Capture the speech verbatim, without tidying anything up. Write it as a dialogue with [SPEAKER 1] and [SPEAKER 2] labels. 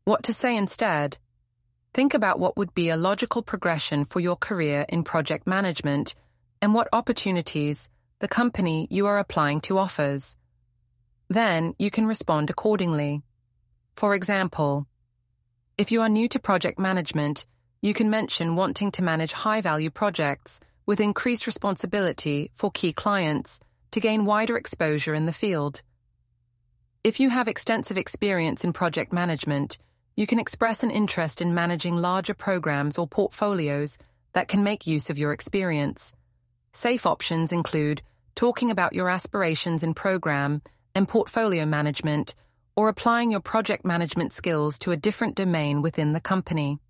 [SPEAKER 1] What to say instead? Think about what would be a logical progression for your career in project management and what opportunities the company you are applying to offers. Then you can respond accordingly. For example, if you are new to project management, you can mention wanting to manage high-value projects with increased responsibility for key clients to gain wider exposure in the field. If you have extensive experience in project management, you can express an interest in managing larger programs or portfolios that can make use of your experience. Safe options include talking about your aspirations in program and portfolio management or applying your project management skills to a different domain within the company.